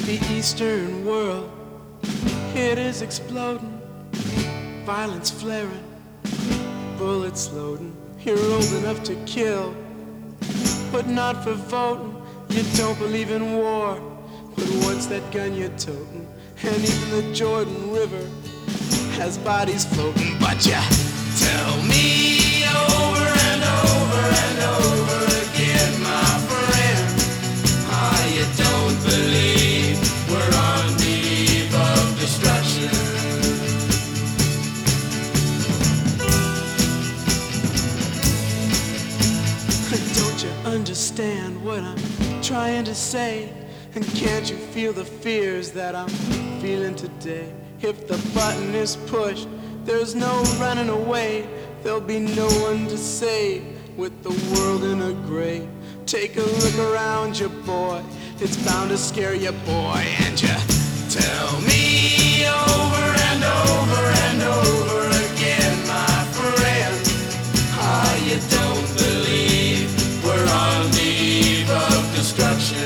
The Eastern world, it is exploding, violence flaring, bullets loading. You're old enough to kill, but not for voting. You don't believe in war, but what's that gun you're toting? And even the Jordan River has bodies floating. But you tell me over and over and over again, my friend, you don't believe we're on the eve of destruction. Don't you understand what I'm trying to say? And can't you feel the fears that I'm feeling today? If the button is pushed, there's no running away. There'll be no one to save with the world in a gray. Take a look around you, boy. It's bound to scare you, boy. And you tell me over and over and over again, my friend, you don't believe we're on the eve of destruction.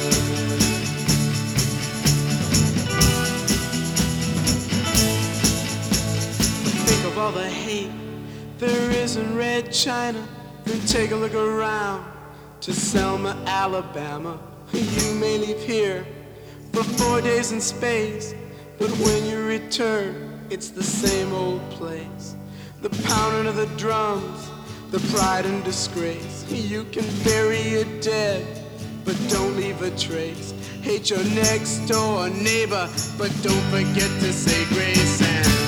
Think of all the hate there is in Red China. Then take a look around to Selma, Alabama. You may leave here for 4 days in space, but when you return, it's the same old place. The pounding of the drums, the pride and disgrace. You can bury your dead, but don't leave a trace. Hate your next door neighbor, but don't forget to say grace. And